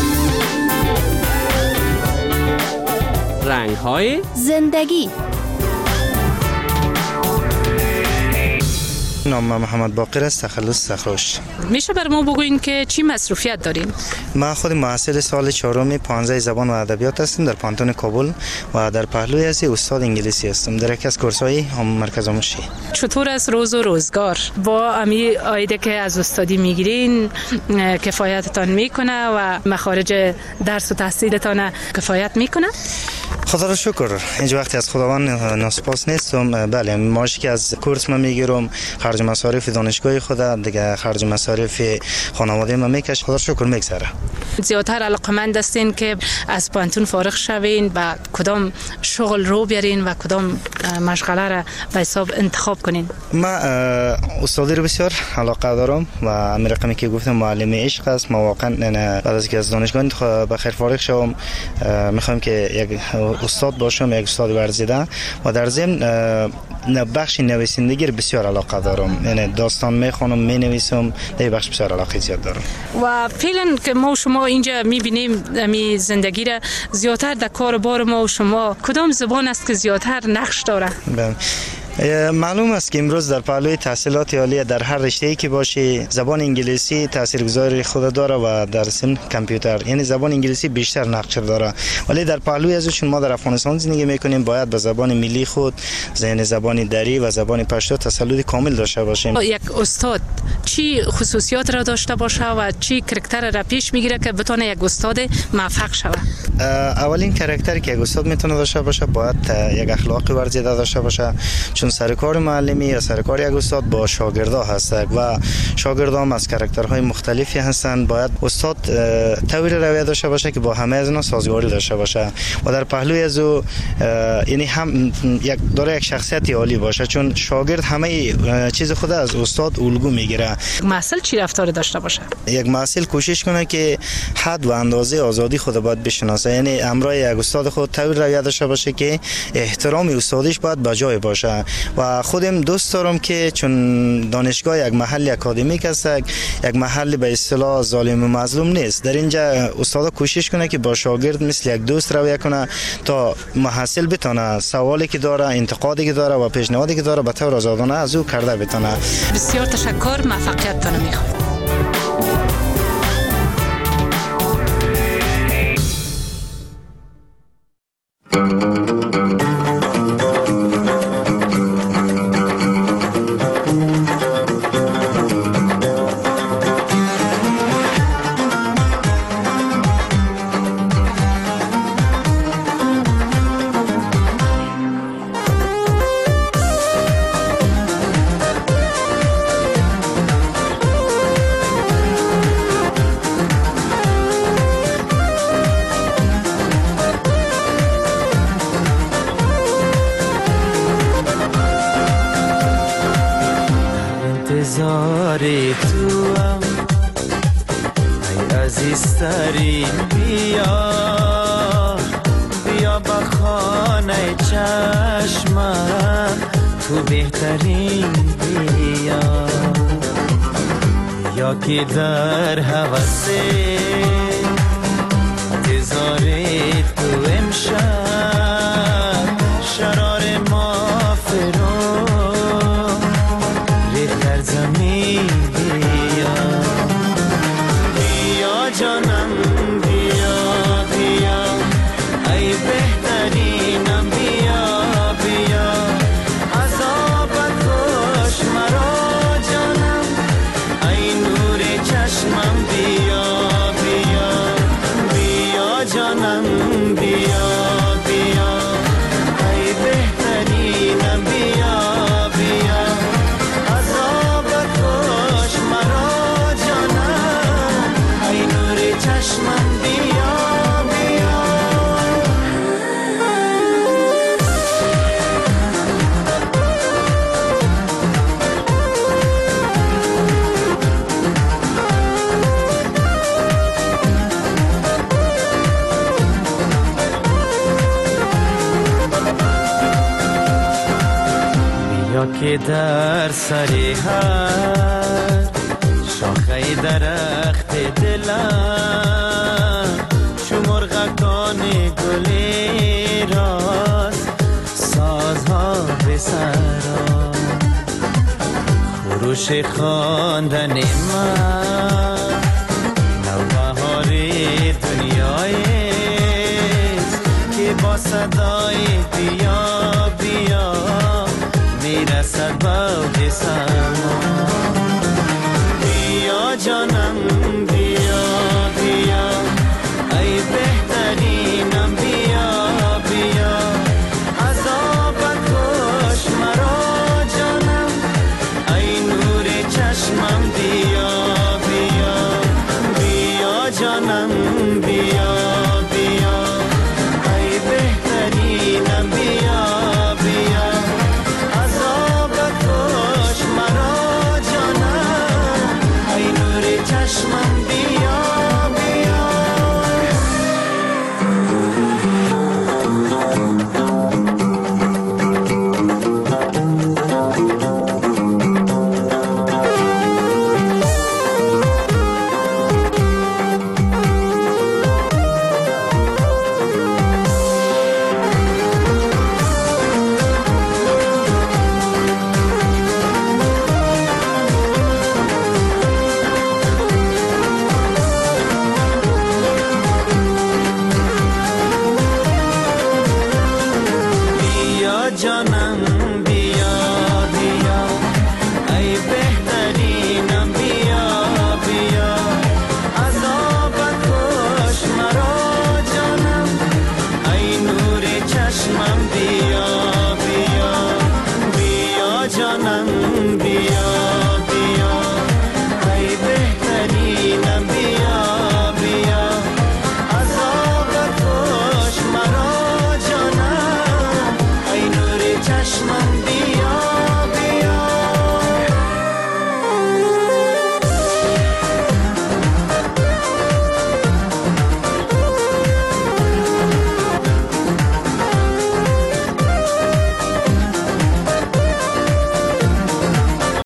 رنگ‌های زندگی. نام محمد باقر است، تخلص سخروش. میشه بر ما بگوین که چی مصروفیت دارین؟ من خود محصل سال چهارم پانزده زبان و ادبیات هستم در پانتون کابل و در پهلوی از استاد انگلیسی هستم در یکی از کورس‌های مرکز آموزشی. چطور است روز و روزگار؟ با امی آیده که از استادی میگیرین کفایتتان میکنه و مخارج درس و تحصیلتان کفایت میکنه؟ خدا را شکر. اینجا وقتی از خداوند ناسپاس نیستم. بله، ماشی که از کورس من میگیرم، خرج مصارف دانشگاه خود، دیگه خرج مصارف خانواده من میکشه. خدا را شکر میگذره. زیادتر علاقمند هستین که از پانتون فارغ شوین و کدام شغل رو بیارین و کدام مشغله را به حساب انتخاب کنین؟ من استادی رو بسیار علاقه دارم و همین رقمی که گفتم معلم عشق است. ما واقعا بعد از که از دانشگاه به خیر فارغ شوم میخوام که یک استاد باشم، یک استاد ورزیده و در ضمن بخش نویسندگی رو بسیار علاقه دارم. یعنی داستان میخونم، مینویسم، در بخش بسیار علاقه زیاد دارم. و فعلا که ما شما اینجا میبینیم می زندگی را زیادتر در کار بار ما و شما کدام زبان است که زیادتر نقش داره؟ بله، معلوم است که امروز در پهلوی تحصیلات عالی در هر رشته‌ای که باشی زبان انگلیسی تاثیرگذاری خود داره و در ضمن کامپیوتر، یعنی زبان انگلیسی بیشتر نقش داره. ولی در پهلوی ازش چون ما در افغانستان زندگی میکنیم باید به زبان ملی خود، یعنی زبان دری و زبان پشتو تسلط کامل داشته باشیم. یک استاد چی خصوصیات را داشته باشه و چی کاراکتر را پیش میگیره که بتونه یک استاد موفق شود؟ اولین کاراکتری که یک استاد میتونه داشته باشه باید یک اخلاق ورزیده داشته باشه، چون سرکار معلمی یا سرکار یک استاد با شاگردا هست و شاگردان از کاراکترهای مختلفی هستند. باید استاد طوری رویه داشته باشه که با همه از اینا سازگاری داشته باشه و در پهلوی از او یعنی هم یک داره یک شخصیت عالی باشه، چون شاگرد همه چیز خود از استاد الگو میگیره. محصل چی رفتار داشته باشه؟ یک محصل کوشش کنه که حد و اندازه آزادی خود باید بشناسه، یعنی امرای یک استاد خود طوری رویه داشته باشه که احترام استادیش باید به جای باشه. و خودم دوست دارم که چون دانشگاه یک محل اکادمیک است، یک محل به اصطلاح ظالم و مظلوم نیست. در اینجا استاد کوشش کنه که با شاگرد مثل یک دوست رویه کنه تا محصل بتونه سوالی که داره، انتقادی که داره و پیشنهادی که داره به طور آزادانه از او کرده بتونه. بسیار تشکر، موفقیتتون میخوام. که در هوس انتظار تو امشب شرار ما فرو ریخت در زمین. بیا بیا جانم، بیا بیا ای بهترینم، بیا بیا عذابت کش مرا جانم، ای نور چشمم، بیا بیا بیا جانم، بیا بیا که در سری هر شاخه درخت دلم شمرغکان گلی راست سازها به سرا خروش خواندن من نوبهار دنیایست که با صدای بیا بیا میرسد با سر